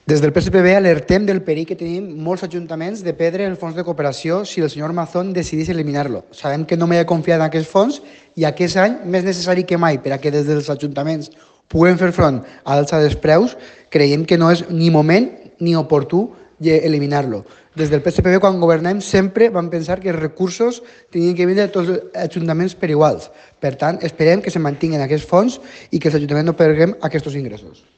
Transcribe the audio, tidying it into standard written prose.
Des del PSPB alertem del perill que tenim molts ajuntaments de perdre el fons de cooperació si el senyor Mazón decidís eliminar-lo. Sabem que no m'he confiat en aquest fons i aquest any, més necessari que mai, per a que des dels ajuntaments puguem fer front a l'alça dels preus, creiem que no és ni moment ni oportú eliminar-lo. Des del PSPB, quan governàvem, sempre vam pensar que els recursos tenien que vindre de tots els ajuntaments per iguals. Per tant, esperem que se mantinguin aquests fons i que els ajuntaments no perdem aquests ingressos.